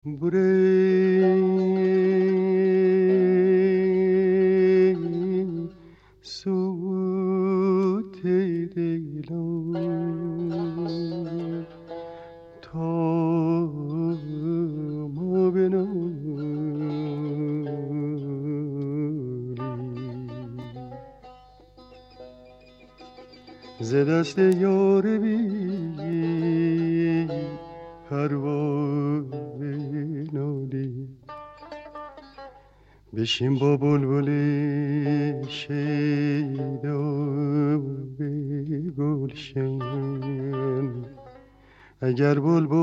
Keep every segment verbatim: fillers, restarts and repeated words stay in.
بری سوت دیلم تا ما بنالی ز دست یار بی پروا بنالی بشین با بلبل شیدا به گلشن اگر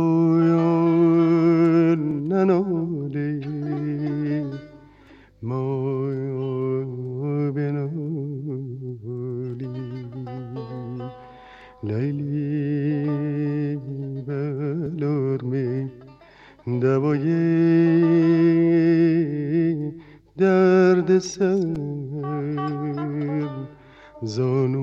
بلبل ننالی ما بنالی لیلی بلارمی دوای درد سر زانو